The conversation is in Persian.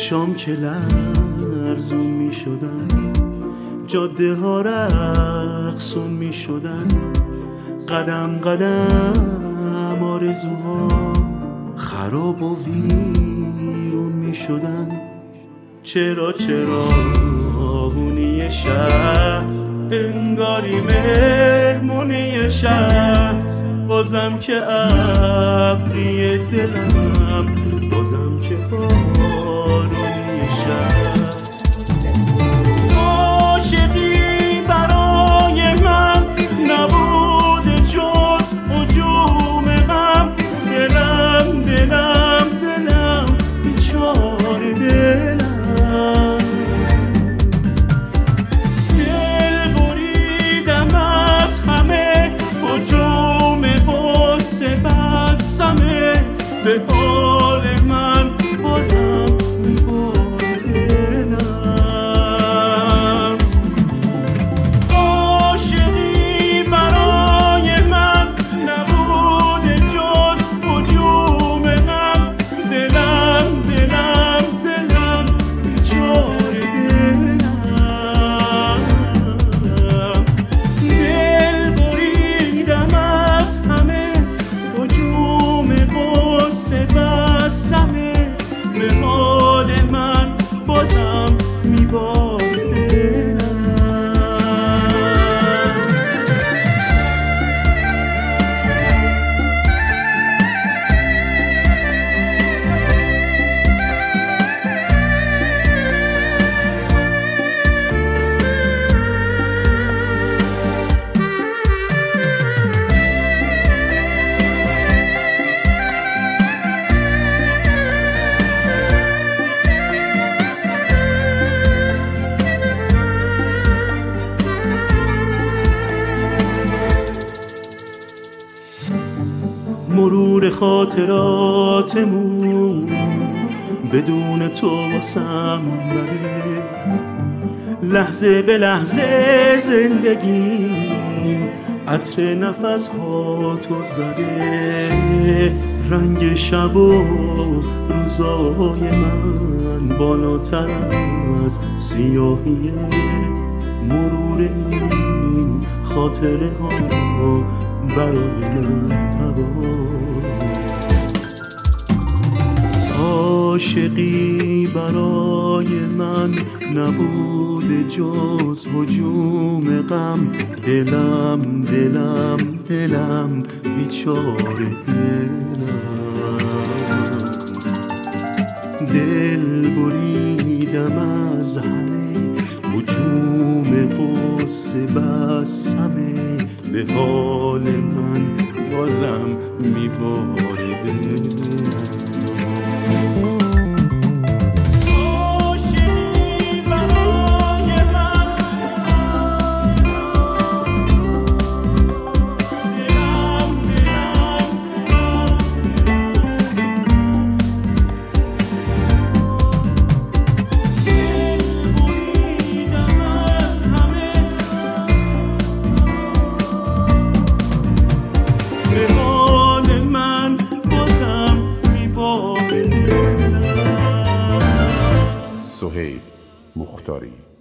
چشام که لرزون می شدن، جاده ها رقصون می شدن، قدم قدم آرزوها خراب و ویرون می شدن. چرا هونی شهر انگاری مهمونی شهر، بازم که ابری دلم، بازم که بارونی شهر. عاشقی برای من نبود جز هجوم غم، دلم دلم دلم بیچاره دلم، دل بریدم از همه هجوم غصه بسمه، به حال من بازم میباره دلم. عاشقی برای من نبود جز هجوم غم، دلم دلم دلم بیچاره دلم، دل بریدم از همه هجوم غصه بسمه، به حال من بازم میباره دلم. مرور خاطراتمون بدون تو واسم بده، لحظه به لحظه زندگیم عطر نفس ها تو زده، رنگ شب و روزای من بالاتر از سیاهی مرور این خاطره ها برای من تبا. عاشقی برای من نبود جز هجوم غم، دلم دلم دلم بیچاره دلم، دل بریدم از همه هجوم غصه بسمه، به حال من بازم میباره دلم. سهیل مختاری.